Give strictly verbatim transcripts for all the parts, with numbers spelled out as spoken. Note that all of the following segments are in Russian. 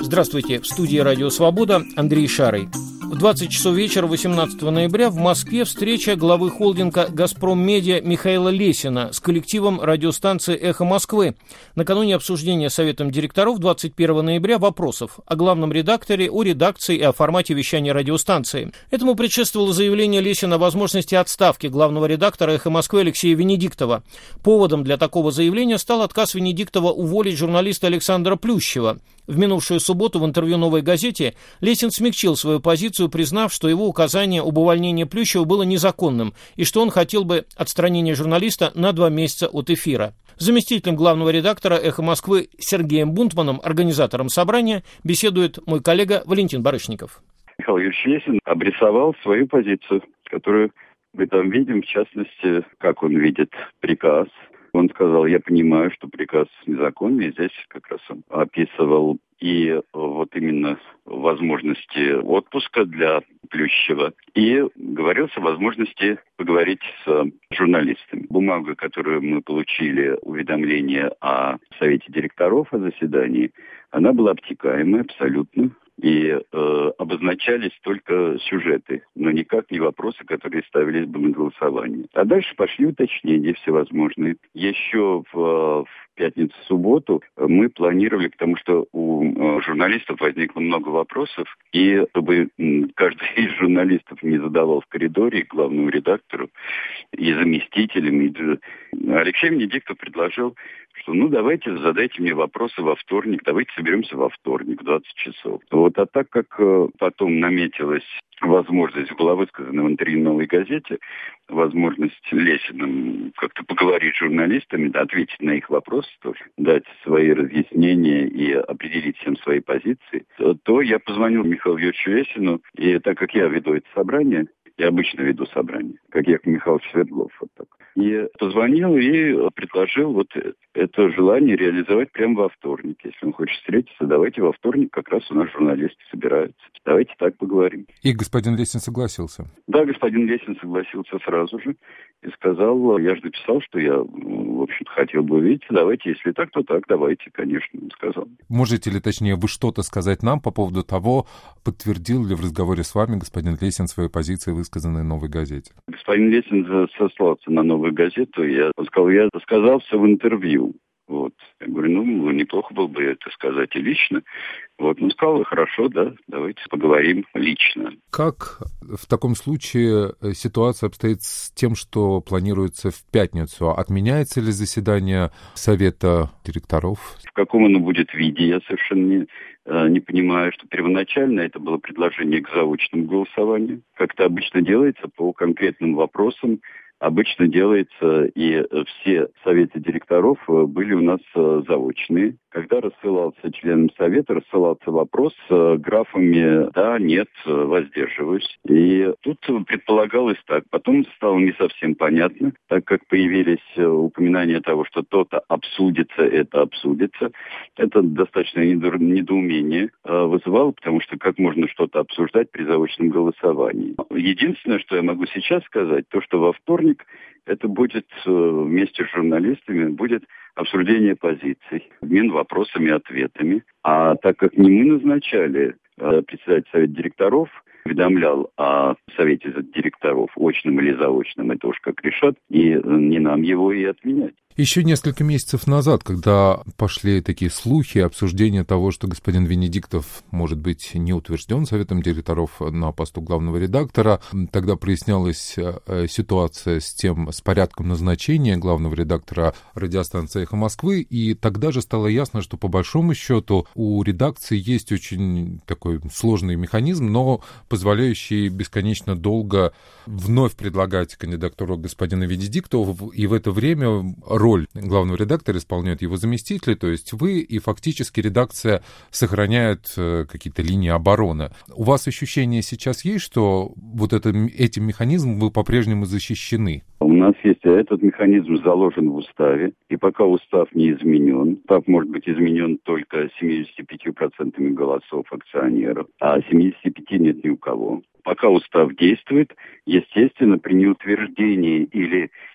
Здравствуйте, в студии «Радио Свобода» Андрей Шарый. В двадцать часов вечера восемнадцатого ноября в Москве встреча главы холдинга «Газпром Медиа» Михаила Лесина с коллективом радиостанции «Эхо Москвы». Накануне обсуждения Советом директоров двадцать первого ноября вопросов о главном редакторе, о редакции и о формате вещания радиостанции. Этому предшествовало заявление Лесина о возможности отставки главного редактора «Эхо Москвы» Алексея Венедиктова. Поводом для такого заявления стал отказ Венедиктова уволить журналиста Александра Плющева. В минувшую субботу в интервью «Новой газете» Лесин смягчил свою позицию, признав, что его указание об увольнении Плющева было незаконным и что он хотел бы отстранения журналиста на два месяца от эфира. С заместителем главного редактора «Эхо Москвы» Сергеем Бунтманом, организатором собрания, беседует мой коллега Валентин Барышников. Михаил Юрьевич Лесин обрисовал свою позицию, которую мы там видим, в частности, как он видит приказ. Он сказал: я понимаю, что приказ незаконный, здесь как раз он описывал и вот именно возможности отпуска для Плющева, и говорил о возможности поговорить с журналистами. Бумага, которую мы получили, уведомление о Совете директоров о заседании, она была обтекаемая абсолютно. И э, обозначались только сюжеты, но никак не вопросы, которые ставились бы на голосование. А дальше пошли уточнения всевозможные. Еще в, в пятницу-субботу мы планировали, потому что у э, журналистов возникло много вопросов, и чтобы каждый из журналистов не задавал в коридоре главному редактору и заместителям, и Алексей Венедиктов предложил, что ну давайте задайте мне вопросы во вторник, давайте соберемся во вторник в двадцать часов. Вот, а так как э, потом наметилась возможность, была высказана в интервью «Новой газете», возможность Лесиным как-то поговорить с журналистами, да, ответить на их вопросы, тоже, дать свои разъяснения и определить всем свои позиции, то, то я позвонил Михаилу Юрьевичу Лесину, и так как я веду это собрание, я обычно веду собрание, как Яков Михайлович Свердлов, вот так. И позвонил и предложил вот это желание реализовать прямо во вторник. Если он хочет встретиться, давайте во вторник, как раз у нас журналисты собираются. Давайте так поговорим. И господин Лесин согласился? Да, господин Лесин согласился сразу же и сказал: я же написал, что я, в общем-то, хотел бы увидеть. Давайте, если так, то так, давайте, конечно, он сказал. Можете ли, точнее, вы что-то сказать нам по поводу того, подтвердил ли в разговоре с вами господин Лесин свою позицию, высказанную в «Новой газете»? Господин Лесин сослался на «Новую газету». Я, он сказал, я сказал все в интервью. Вот. Я говорю, ну, неплохо было бы это сказать и лично. Вот, ну, сказал, хорошо, да, давайте поговорим лично. Как в таком случае ситуация обстоит с тем, что планируется в пятницу? Отменяется ли заседание Совета директоров? В каком оно будет виде, я совершенно не, не понимаю, что первоначально это было предложение к заочному голосованию. Как это обычно делается по конкретным вопросам. Обычно делается, и все советы директоров были у нас заочные. Когда рассылался членам совета, рассылался вопрос с графами «да», «нет», «воздерживаюсь». И тут предполагалось так. Потом стало не совсем понятно, так как появились упоминания того, что то-то обсудится, это обсудится. Это достаточно недоумение вызывало, потому что как можно что-то обсуждать при заочном голосовании. Единственное, что я могу сейчас сказать, то, что во вторник это будет вместе с журналистами, будет обсуждение позиций, обмен вопросами и ответами. А так как не мы назначали, председатель совета директоров уведомлял о совете директоров, очном или заочном, это уж как решат, и не нам его и отменять. Еще несколько месяцев назад, когда пошли такие слухи, обсуждения того, что господин Венедиктов может быть не утвержден Советом директоров на посту главного редактора, тогда прояснялась ситуация с тем, с порядком назначения главного редактора радиостанции «Эхо Москвы», и тогда же стало ясно, что по большому счету у редакции есть очень такой сложный механизм, но позволяющий бесконечно долго вновь предлагать кандидатуру господина Венедиктова, и в это время роль главного редактора исполняют его заместители, то есть вы, и фактически редакция сохраняет какие-то линии обороны. У вас ощущение сейчас есть, что вот это, этим механизмом вы по-прежнему защищены? У нас есть этот механизм заложен в уставе, и пока устав не изменен, устав может быть изменен только семьдесят пять процентов голосов акционеров, а семьдесят пять нет ни у кого. Пока устав действует, естественно, при неутверждении или с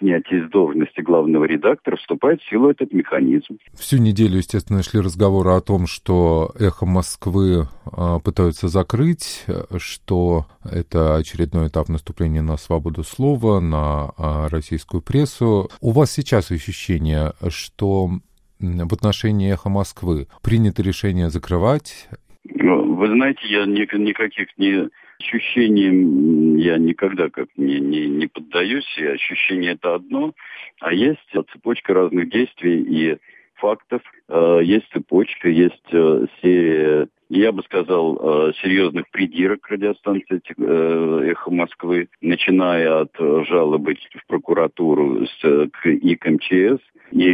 снятия с должности главного редактора вступает в силу этот механизм. Всю неделю, естественно, шли разговоры о том, что «Эхо Москвы» пытаются закрыть, что это очередной этап наступления на свободу слова, на российскую прессу. У вас сейчас ощущение, что в отношении «Эхо Москвы» принято решение закрывать? Вы знаете, я никаких не ощущений я никогда как не, не, не поддаюсь, и ощущение это одно, а есть цепочка разных действий и фактов, есть цепочка, есть серия, я бы сказал, серьезных придирок к радиостанции «Эхо Москвы», начиная от жалобы в прокуратуру и к эм че эс,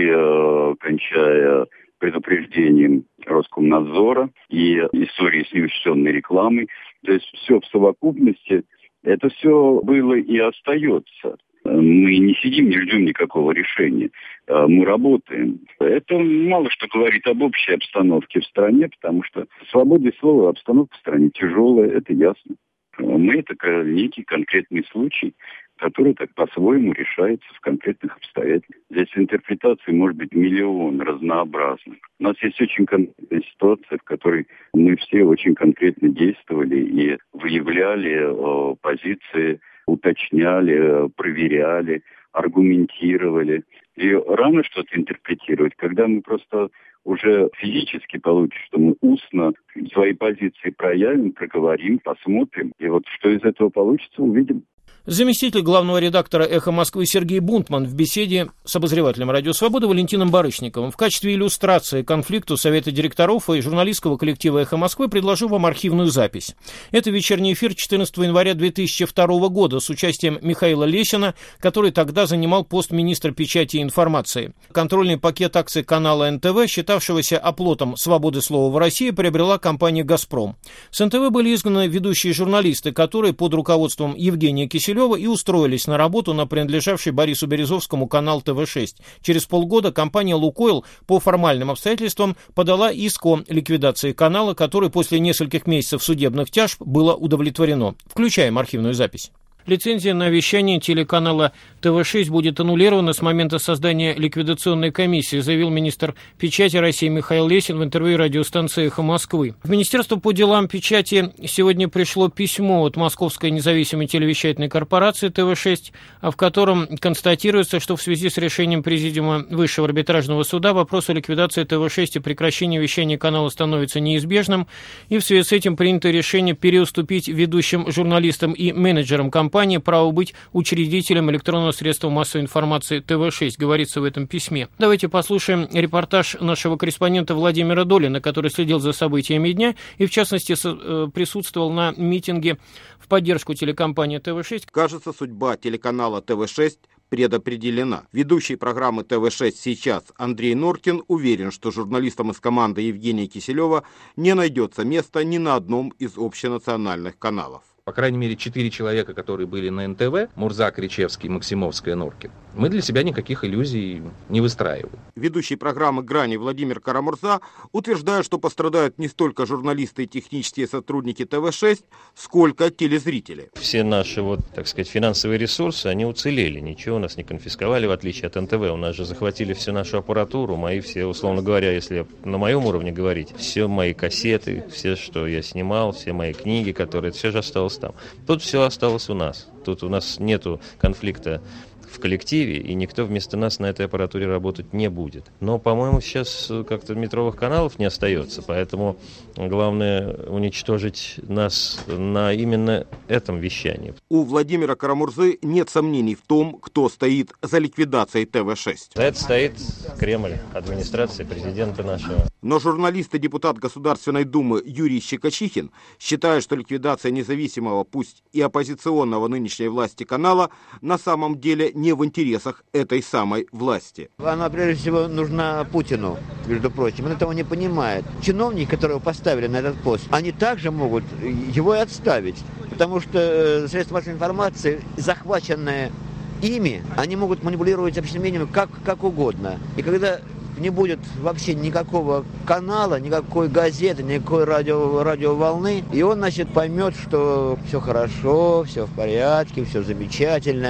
и кончая предупреждением Роскомнадзора и истории с неучтенной рекламой. То есть все в совокупности, это все было и остается. Мы не сидим, не ждем никакого решения. Мы работаем. Это мало что говорит об общей обстановке в стране, потому что свобода слова, обстановка в стране тяжелая, это ясно. Мы это некий конкретный случай, который так по-своему решается в конкретных обстоятельствах. Здесь интерпретаций может быть миллион разнообразных. У нас есть очень конкретная ситуация, в которой мы все очень конкретно действовали и выявляли э, позиции, уточняли, проверяли, аргументировали. И рано что-то интерпретировать, когда мы просто уже физически получим, что мы устно свои позиции проявим, проговорим, посмотрим. И вот что из этого получится, увидим. Заместитель главного редактора «Эхо Москвы» Сергей Бунтман в беседе с обозревателем «Радио Свобода» Валентином Барышниковым в качестве иллюстрации к конфликту Совета директоров и журналистского коллектива «Эхо Москвы» предложу вам архивную запись. Это вечерний эфир четырнадцатого января две тысячи второго года с участием Михаила Лесина, который тогда занимал пост министра печати и информации. Контрольный пакет акций канала эн тэ вэ, считавшегося оплотом свободы слова в России, приобрела компания «Газпром». С эн тэ вэ были изгнаны ведущие журналисты, которые под руководством Евгения Киселева и устроились на работу на принадлежавший Борису Березовскому канал тэ вэ шесть. Через полгода компания «Лукойл» по формальным обстоятельствам подала иск о ликвидации канала, который после нескольких месяцев судебных тяжб было удовлетворено. Включаем архивную запись. Лицензия на вещание телеканала тэ вэ шесть будет аннулирована с момента создания ликвидационной комиссии, заявил министр печати России Михаил Лесин в интервью радиостанции «Эхо Москвы». В Министерство по делам печати сегодня пришло письмо от Московской независимой телевещательной корпорации тэ вэ шесть, в котором констатируется, что в связи с решением Президиума Высшего арбитражного суда вопрос о ликвидации тэ вэ шесть и прекращении вещания канала становится неизбежным, и в связи с этим принято решение переуступить ведущим журналистам и менеджерам компании право быть учредителем электронного средства массовой информации тэ вэ шесть, говорится в этом письме. Давайте послушаем репортаж нашего корреспондента Владимира Долина, который следил за событиями дня и, в частности, присутствовал на митинге в поддержку телекомпании тэ вэ шесть. Кажется, судьба телеканала тэ вэ шесть предопределена. Ведущий программы тэ вэ шесть «Сейчас» Андрей Норкин уверен, что журналистам из команды Евгения Киселева не найдется места ни на одном из общенациональных каналов. По крайней мере, четыре человека, которые были на эн тэ вэ, Мурза, Кричевский, Максимовская, Норкин, мы для себя никаких иллюзий не выстраиваем. Ведущий программы «Грани» Владимир Карамурза утверждает, что пострадают не столько журналисты и технические сотрудники тэ вэ шесть, сколько телезрители. Все наши, вот, так сказать, финансовые ресурсы, они уцелели, ничего у нас не конфисковали, в отличие от эн тэ вэ. У нас же захватили всю нашу аппаратуру, мои все, условно говоря, если на моем уровне говорить, все мои кассеты, все, что я снимал, все мои книги, которые, все же осталось там. Тут все осталось у нас. Тут у нас нету конфликта в коллективе, и никто вместо нас на этой аппаратуре работать не будет. Но, по-моему, сейчас как-то метровых каналов не остается, поэтому главное уничтожить нас на именно этом вещании. У Владимира Карамурзы нет сомнений в том, кто стоит за ликвидацией тэ вэ шесть. За это стоит Кремль, администрация президента нашего. Но журналист и депутат Государственной Думы Юрий Щекочихин считает, что ликвидация независимого, пусть и оппозиционного нынешней власти канала, на самом деле не в интересах этой самой власти. Она, прежде всего, нужна Путину, между прочим. Он этого не понимает. Чиновники, которого поставили на этот пост, они также могут его и отставить. Потому что средства массовой информации, захваченные ими, они могут манипулировать общественным мнением как, как угодно. И когда не будет вообще никакого канала, никакой газеты, никакой радио, радиоволны, и он, значит, поймет, что все хорошо, все в порядке, все замечательно.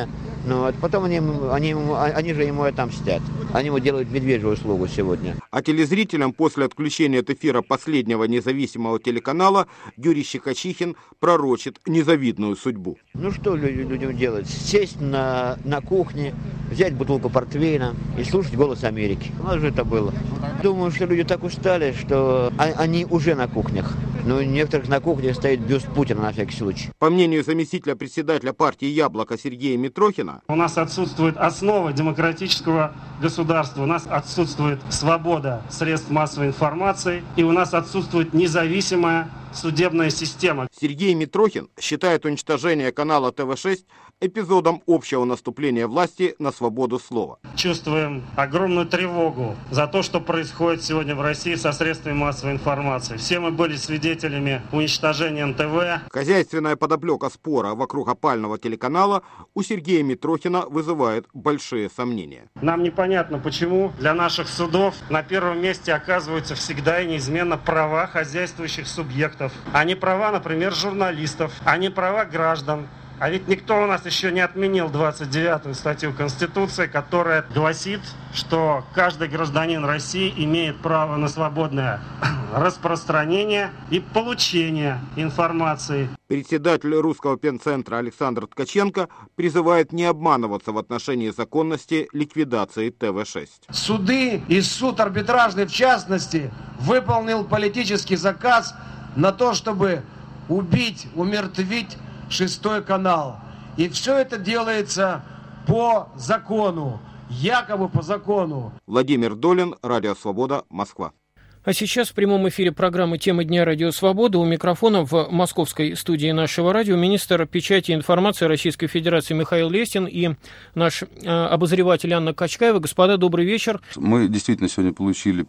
Ну, вот потом они, они, они же ему отомстят. Они ему делают медвежью услугу сегодня. А телезрителям после отключения от эфира последнего независимого телеканала Юрий Щекочихин пророчит незавидную судьбу. Ну что людям делать? Сесть на, на кухне, взять бутылку портвейна и слушать «Голос Америки». У нас же это было. Думаю, что люди так устали, что они уже на кухнях. Но у некоторых на кухне стоит бюст Путина на всякий случай. По мнению заместителя председателя партии «Яблоко» Сергея Митрохина, у нас отсутствует основа демократического государства, у нас отсутствует свобода средств массовой информации, и у нас отсутствует независимая судебная система. Сергей Митрохин считает уничтожение канала тэ вэ шесть эпизодом общего наступления власти на свободу слова. Чувствуем огромную тревогу за то, что происходит сегодня в России со средствами массовой информации. Все мы были свидетелями уничтожения эн тэ вэ. Хозяйственная подоплека спора вокруг опального телеканала у Сергея Митрохина вызывает большие сомнения. Нам непонятно, почему для наших судов на первом месте оказываются всегда и неизменно права хозяйствующих субъектов, а не права, например, журналистов, а не права граждан. А ведь никто у нас еще не отменил двадцать девятую статью Конституции, которая гласит, что каждый гражданин России имеет право на свободное распространение и получение информации. Председатель Русского пенцентра Александр Ткаченко призывает не обманываться в отношении законности ликвидации тэ вэ шесть. Суды и суд арбитражный, в частности, выполнил политический заказ на то, чтобы убить, умертвить шестой канал. И все это делается по закону, якобы по закону. Владимир Долин, Радио Свобода, Москва. А сейчас в прямом эфире программы «Тема дня. Радио Свобода» у микрофона в московской студии нашего радио министр печати и информации Российской Федерации Михаил Лесин и наш э, обозреватель Анна Качкаева. Господа, добрый вечер. Мы действительно сегодня получили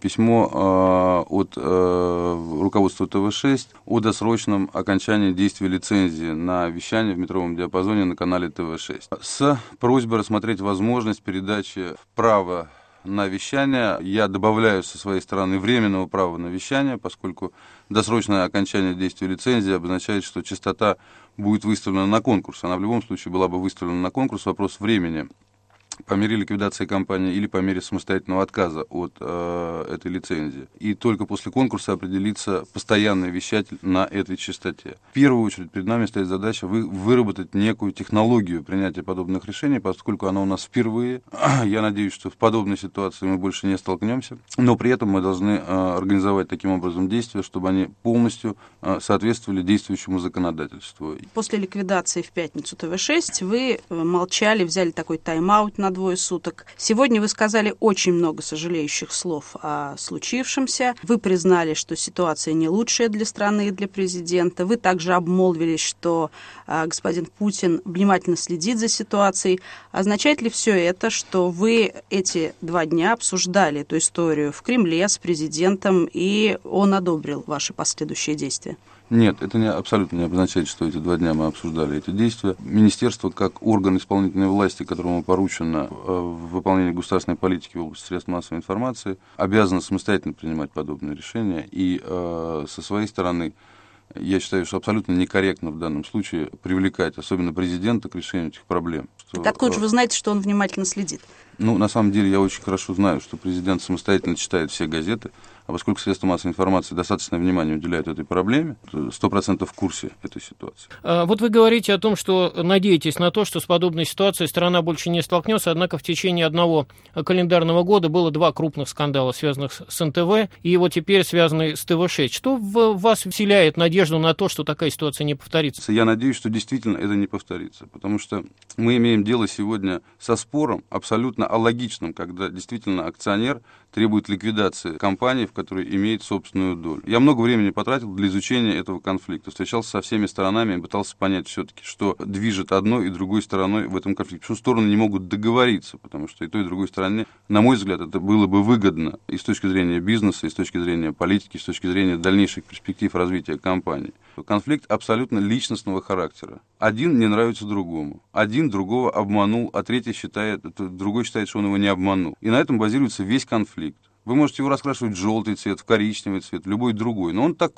письмо э, от э, руководства тэ вэ шесть о досрочном окончании действия лицензии на вещание в метровом диапазоне на канале тэ вэ шесть с просьбой рассмотреть возможность передачи права на вещание. Я добавляю со своей стороны временного права на вещание, поскольку досрочное окончание действия лицензии обозначает, что частота будет выставлена на конкурс. Она в любом случае была бы выставлена на конкурс. Вопрос времени. По мере ликвидации компании или по мере самостоятельного отказа от э, этой лицензии. И только после конкурса определится постоянный вещатель на этой частоте. В первую очередь перед нами стоит задача вы, выработать некую технологию принятия подобных решений, поскольку она у нас впервые. Я надеюсь, что в подобной ситуации мы больше не столкнемся. Но при этом мы должны э, организовать таким образом действия, чтобы они полностью э, соответствовали действующему законодательству. После ликвидации в пятницу тэ вэ шесть вы молчали, взяли такой тайм-аут на двое суток. Сегодня вы сказали очень много сожалеющих слов о случившемся. Вы признали, что ситуация не лучшая для страны и для президента. Вы также обмолвились, что э, господин Путин внимательно следит за ситуацией. Означает ли все это, что вы эти два дня обсуждали эту историю в Кремле с президентом, и он одобрил ваши последующие действия? Нет, это не, абсолютно не обозначает, что эти два дня мы обсуждали эти действия. Министерство, как орган исполнительной власти, которому поручено в выполнении государственной политики в области средств массовой информации, обязано самостоятельно принимать подобные решения. И э, со своей стороны, я считаю, что абсолютно некорректно в данном случае привлекать, особенно президента, к решению этих проблем. Что, так откуда же вы знаете, что он внимательно следит? Ну, на самом деле, я очень хорошо знаю, что президент самостоятельно читает все газеты, а поскольку средства массовой информации достаточно внимания уделяют этой проблеме, сто процентов в курсе этой ситуации. А вот вы говорите о том, что надеетесь на то, что с подобной ситуацией страна больше не столкнется, однако в течение одного календарного года было два крупных скандала, связанных с эн тэ вэ, и вот теперь связанные с тэ вэ шесть. Что в вас вселяет надежду на то, что такая ситуация не повторится? Я надеюсь, что действительно это не повторится, потому что мы имеем дело сегодня со спором абсолютно алогичным, когда действительно акционер требует ликвидации компании, в которой имеет собственную долю. Я много времени потратил для изучения этого конфликта, встречался со всеми сторонами и пытался понять все-таки, что движет одной и другой стороной в этом конфликте. Почему стороны не могут договориться, потому что и той, и другой стороне, на мой взгляд, это было бы выгодно и с точки зрения бизнеса, и с точки зрения политики, и с точки зрения дальнейших перспектив развития компании. Конфликт абсолютно личностного характера. Один не нравится другому. Один другого обманул, а третий считает, другой считает, что он его не обманул. И на этом базируется весь конфликт. Вы можете его раскрашивать в желтый цвет, в коричневый цвет, в любой другой, но он таков.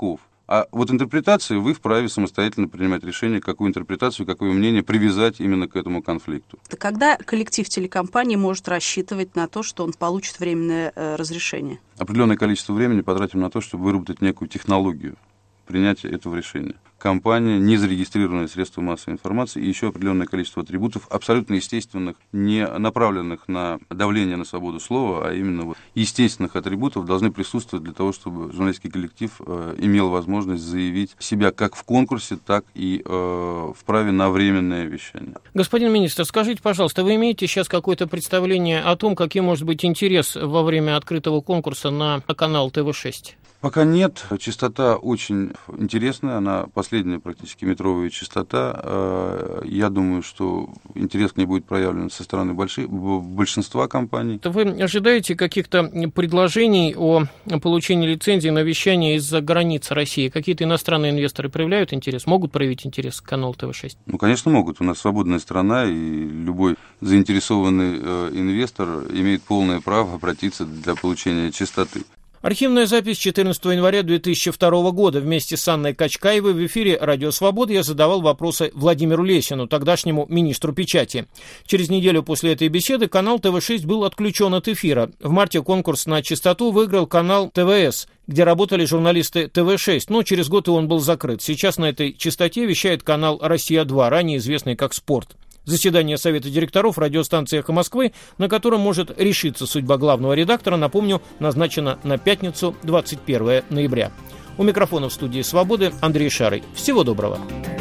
А вот интерпретации вы вправе самостоятельно принимать решение, какую интерпретацию, какое мнение привязать именно к этому конфликту. Когда коллектив телекомпании может рассчитывать на то, что он получит временное э, разрешение? Определенное количество времени потратим на то, чтобы выработать некую технологию принятия этого решения. Компания, не зарегистрированное средство массовой информации и еще определенное количество атрибутов, абсолютно естественных, не направленных на давление на свободу слова, а именно вот естественных атрибутов должны присутствовать для того, чтобы журналистский коллектив э, имел возможность заявить себя как в конкурсе, так и э, в праве на временное вещание. Господин министр, скажите, пожалуйста, вы имеете сейчас какое-то представление о том, каким может быть интерес во время открытого конкурса на канал тэ вэ шесть? Пока нет. Частота очень интересная, она последняя практически метровая частота. Я думаю, что интерес к ней будет проявлен со стороны больших, большинства компаний. Вы ожидаете каких-то предложений о получении лицензии на вещание из-за границы России? Какие-то иностранные инвесторы проявляют интерес, могут проявить интерес к каналу тэ вэ шесть? Ну, конечно, могут. У нас свободная страна, и любой заинтересованный инвестор имеет полное право обратиться для получения частоты. Архивная запись четырнадцатого января две тысячи второго года. Вместе с Анной Качкаевой в эфире «Радио Свобода» я задавал вопросы Владимиру Лесину, тогдашнему министру печати. Через неделю после этой беседы канал тэ вэ шесть был отключен от эфира. В марте конкурс на частоту выиграл канал тэ вэ эс, где работали журналисты тэ вэ шесть, но через год и он был закрыт. Сейчас на этой частоте вещает канал «Россия-два», ранее известный как «Спорт». Заседание Совета директоров радиостанции «Эхо Москвы», на котором может решиться судьба главного редактора, напомню, назначено на пятницу, двадцать первого ноября. У микрофона в студии «Свободы» Андрей Шарый. Всего доброго.